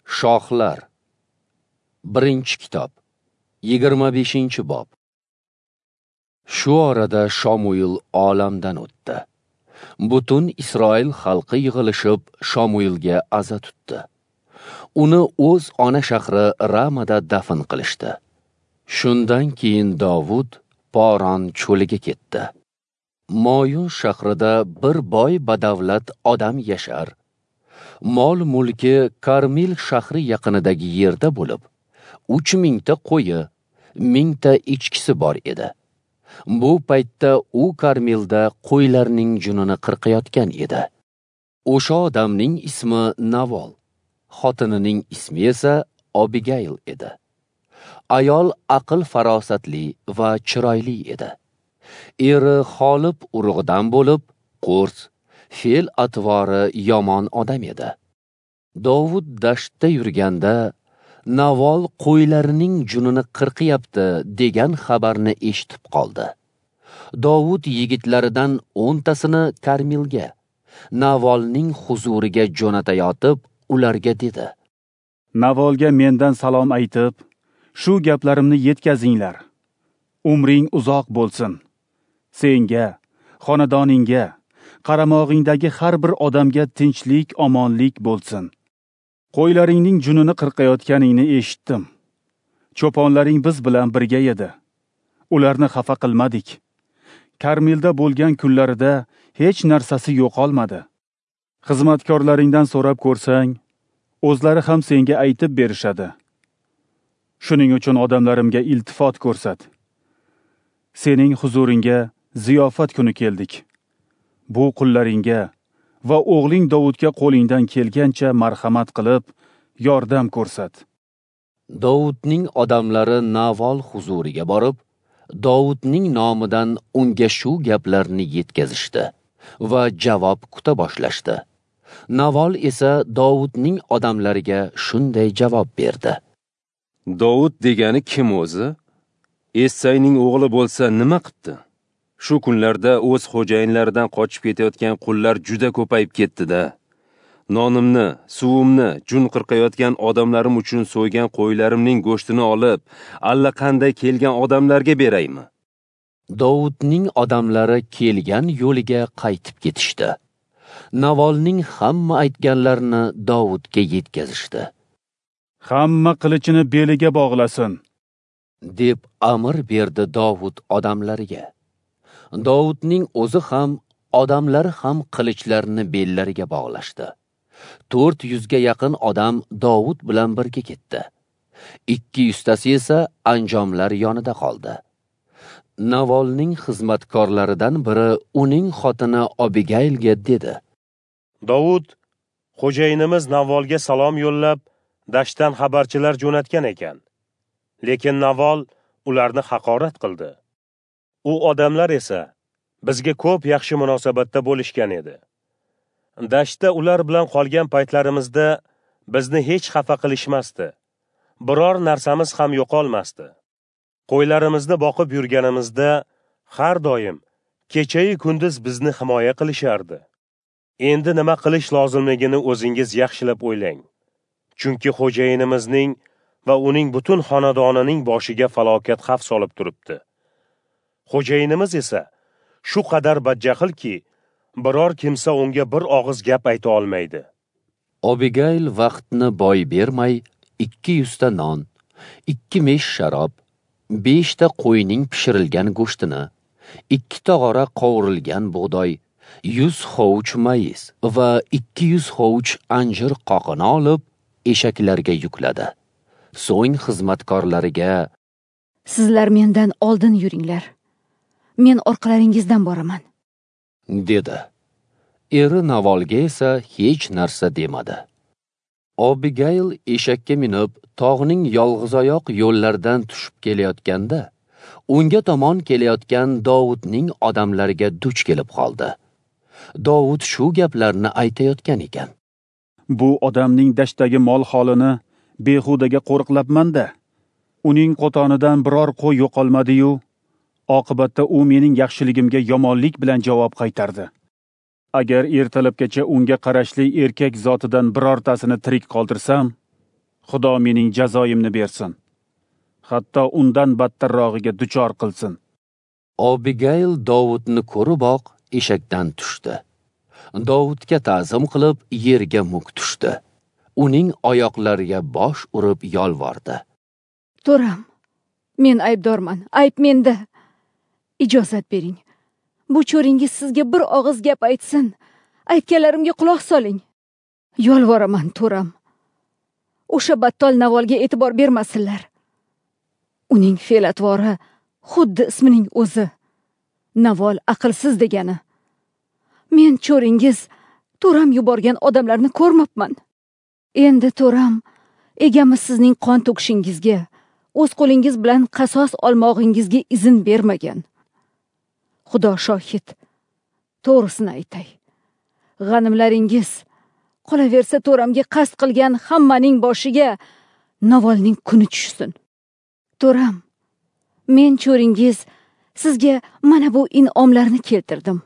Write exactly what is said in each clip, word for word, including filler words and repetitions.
Shohlar. Birinchi kitob. yigirma beshinchi bob. Shu orada Shamuil olamdan o'tdi. Butun Isroil xalqi yig'ilishib Shamuilga aza tutdi. Uni o'z ona shahri Ramada dafn qilishdi. Shundan keyin Davud Poron cho'liga ketdi. Moyun shahrida bir boy badavlat odam yashar. Mol mulki Karmil shahri yaqinidagi yerda bo'lib, uch mingta qo'yi, mingta echkisi bor edi. Bu paytda u Karmilda qo'ylarning junini qirqayotgan edi. O'sha odamning ismi Navol, xotinining ismi esa Obigayl edi. Ayol aql farosatli va chiroyli edi. Eri Xolib urug'idan bo'lib, qo'rs, fe'l atvori yomon odam edi. Davud dashtda yurganda Navol qo'ylarining junini qirqiyapti degan xabarni eshitib qoldi. Davud yigitlaridan o'ntasini Karmilga, Navolning huzuriga jo'natayotib, ularga dedi: Navolga mendan salom aytib, shu gaplarimni yetkazinglar. Umring uzoq bo'lsin. Senga, xonadoningga, qaramog'ingdagi har bir odamga tinchlik, omonlik bo'lsin. Qo'ylaringning junini qirqayotganingni eshitdim. Cho'ponlaring biz bilan birga edi. Ularni xafa qilmadik. Karmilda bo'lgan kunlarida hech narsasi yo'qolmadi. Xizmatkorlaringdan so'rab ko'rsang, o'zlari ham senga aytib berishadi. Shuning uchun odamlarimga iltifot ko'rsat. Sening huzuringga ziyofat kuni keldik. Bu qullaringga va o'g'ling Davudga qo'lingdan kelgancha marhamat qilib, yordam ko'rsat. Davudning odamlari Navol huzuriga borib, Davudning nomidan unga shu gaplarni yetkazishdi va javob kuta boshlashdi. Navol esa Davudning odamlariga shunday javob berdi: Davud degani kim o'zi? Essayning o'g'li bo'lsa nima qildi? Shu kunlarda o'z xo'jayinlaridan qochib ketayotgan qullar juda ko'payib ketdi-da. Nonimni, suvimni jun qirqayotgan odamlarim uchun so'ygan qo'ylarimning go'shtini olib, allaqanday kelgan odamlarga beraymi? Davudning odamlari kelgan yo'liga qaytib ketishdi. Navolning hamma aytganlarini Davudga yetkazishdi. Hamma qilichini beliga bog'lasin, deb amr berdi Davud odamlariga. Davudning o'zi ham, odamlari ham qilichlarini bellariga bog'lashdi. to'rt yuzga yaqin odam Davud bilan birga ketdi. ikki yuztasi esa anjomlar yonida qoldi. Navolning xizmatkorlaridan biri uning xotini Obigaylga dedi: Davud, xo'jayinimiz Navolga salom yo'llab, dashtdan xabarchilar jo'natgan ekan. Lekin Navol ularni haqorat qildi. U odamlar esa bizga ko'p yaxshi munosabatda bo'lishgan edi. Dashtda ular bilan qolgan paytlarimizda bizni hech xafa qilishmasdi. Biror narsamiz ham yo'qolmasdi. Qo'ylarimizni boqib yurganimizda har doim kecha-yu kunduz bizni himoya qilishardi. Endi nima qilish lozimligini o'zingiz yaxshilab o'ylang. Chunki xo'jayinimizning va uning butun xonadonining boshiga falokat xavf solib turibdi. Xo'jayinimiz esa shu qadar badjahlki, biror kimsa unga bir og'iz gap ayta olmaydi. Obigayl vaqtni boy bermay, ikki yuzta non, ikki mesh sharob, beshta qo'yning pishirilgan go'shtini, ikki tog'ora qovurilgan bug'doy, yuz hovuch mayiz va ikki yuz hovuch anjir qoqini olib, eshaklarga yukladi. So'ng xizmatkorlariga: Sizlar mendan oldin yuringlar. Men orqalaringizdan boraman, dedi. Eri Navolga esa hech narsa demadi. Obigayl eshakka minib, tog'ning yolg'izoyoq yo'llaridan tushib kelayotganda, unga tomon kelayotgan Davudning odamlariga duch kelib qoldi. Davud shu gaplarni aytayotgan ekan. Bu odamning dashtdagi mol holini behudaga qo'riqlabman-da. Uning qo'tonidan biror qo'y yo'qolmadi-yu, oqibatda u mening yaxshiligimga yomonlik bilan javob qaytardi. Agar ertalabgacha unga qarashli erkak zotidan birortasini tirik qoldirsam, Xudo mening jazoimni bersin. Hatto undan battarrog'iga duchor qilsin. Abigayl Dovudni ko'riboq eshakdan tushdi. Dovudga ta'zim qilib yerga muk tushdi. Uning oyoqlariga bosh urib yolvordi. To'ram, men aybdorman, ayb menda. Ijozat bering. Bu cho'ringiz sizga bir og'iz gap aytsin. Aytganlarimga quloq soling. Yolvoraman, to'ram. O'sha battol Navolga e'tibor bermasinlar. Uning fe'l-atvori xuddi ismining o'zi. Navol aqlsiz degani. Men cho'ringiz to'ram yuborgan odamlarni ko'rmabman. Endi to'ram, egamiz sizning qon to'kishingizga, o'z qo'lingiz bilan qasos olmog'ingizga izn bermagan. Xudo shohid, to'g'risini aytay. G'animlaringiz qolaversa to'ramga qasd qilgan hammaning boshiga Navolning kuni tushsin. To'ram, men cho'ringiz sizga mana bu in'omlarni keltirdim.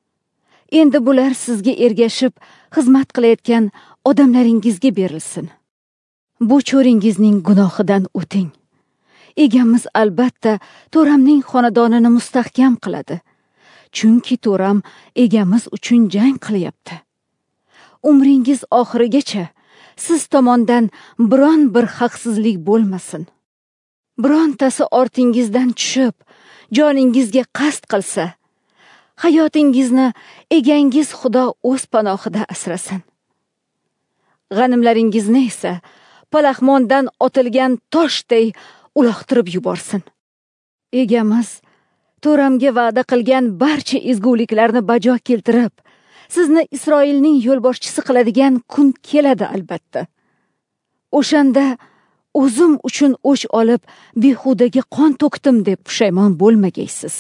Endi bular sizga ergashib xizmat qilayotgan odamlaringizga berilsin. Bu cho'ringizning gunohidan o'ting. Egamiz albatta to'ramning xonadonini mustahkam qiladi. Chunki to'ram egamiz uchun jang qilyapti. Umringiz oxirigacha siz tomondan biron bir haqsizlik bo'lmasin. Birontasi ortingizdan tushib, joningizga qasd qilsa, hayotingizni egangiz Xudo o'z panohida asrasin. G'animlaringizni esa palaxmondan otilgan toshday uloqtirib yuborsin. Egamiz to'ramga va'da qilgan barcha ezguliklarni bajo keltirib, sizni Isroilning yo'lboshchisi qiladigan kun keladi albatta. O'shanda o'zim uchun o'ch olib, behudaga qon to'kdim deb pushaymon bo'lmagaysiz.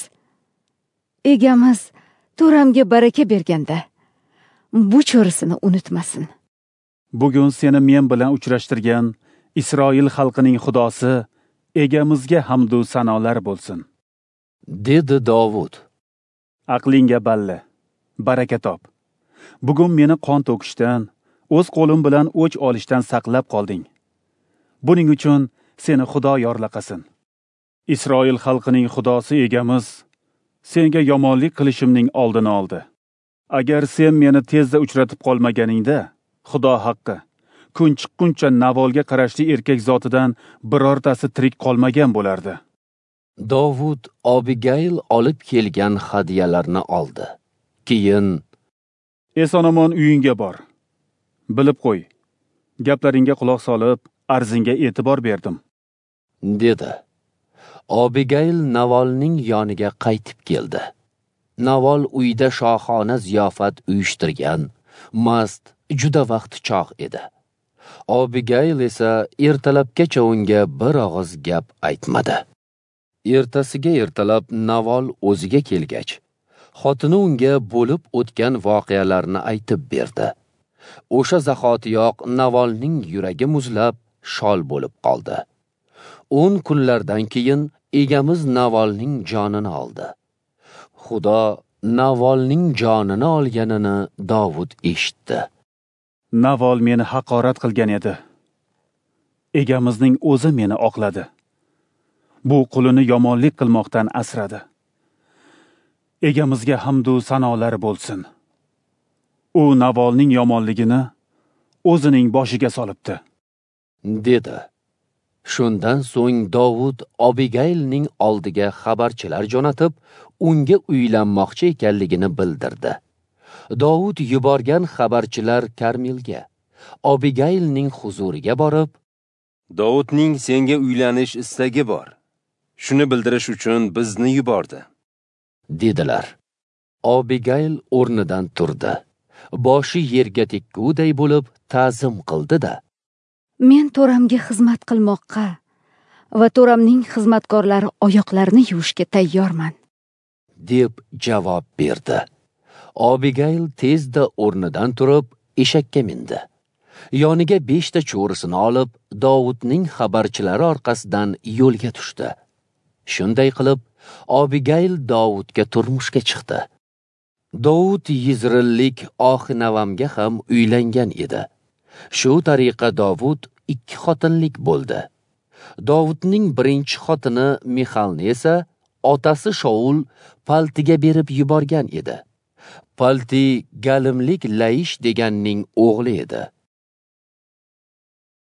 Egamiz to'ramga baraka berganda bu cho'risini unutmasin. Bugun seni men bilan uchrashtirgan Isroil xalqining Xudosi egamizga hamd va sanolar bo'lsin, dedi Dovud. Aqlingga balla, baraka top. Bugun meni qon to'kishdan, o'z qo'lim bilan o'ch olishdan saqlab qolding. Buning uchun seni Xudo yorlaqasin. Isroil xalqining Xudosi egamiz senga yomonlik qilishimning oldini oldi. Agar sen meni tezda uchratib qolmaganingda, Xudo haqqi, kun chiqquncha Navolga qarashli erkak zotidan birortasi tirik qolmagan bo'lardi. Dovud Abigayl olib kelgan hadyalarni oldi. Keyin Eson-omon uyingga bor. Bilib qo'y. Gaplaringga quloq solib, arzingga e'tibor berdim, dedi. Abigayl Navolning yoniga qaytib keldi. Navol uyda shohona ziyofat uyushtirgan, mast, juda vaqt chog' edi. Abigayl esa ertalabgacha unga bir og'iz gap aytmadi. Ertasiga ertalab Navol o'ziga kelgach, xotini unga bo'lib o'tgan voqealarni aytib berdi. O'sha zahotiyoq Navolning yuragi muzlab, shol bo'lib qoldi. o'n kunlardan keyin egamiz Navolning jonini oldi. Xudo Navolning jonini olganini Dovud eshitdi. Navol meni haqorat qilgan edi. Egamizning o'zi meni oqladi. Bu qulini yomonlik qilmoqdan asradi. Egamizga hamd va sanolar bo'lsin. U Navolning yomonligini o'zining boshiga solibdi, dedi. Shundan so'ng Dovud Abigaylning oldiga xabarchilar jo'natib, unga uylanmoqchi ekanligini bildirdi. Dovud yuborgan xabarchilar Karmelga, Abigaylning huzuriga borib, Dovudning senga uylanish istagi bor. Shuni bildirish uchun bizni yubordi, dedilar. Abigayl o'rnidan turdi. Boshi yerga tekkuday bo'lib ta'zim qildi-da, Men to'ramga xizmat qilmoqqa va to'ramning xizmatkorlari oyoqlarini yuvishga tayyorman, deb javob berdi. Abigayl tezda o'rnidan turib eshakka mindi. Yoniga beshta cho'risini olib, Dovudning xabarchilari orqasidan yo'lga tushdi. Shunday qilib, Abigayl Dovudga turmushga chiqdi. Dovud Yizrillik Ohinavamga ham uylangan edi. Shu tariqa Dovud ikki xotinlik bo'ldi. Dovudning birinchi xotini Mixalni esa otasi Shaul Paltiga berib yuborgan edi. Palti galimlik Laish deganning o'g'li edi.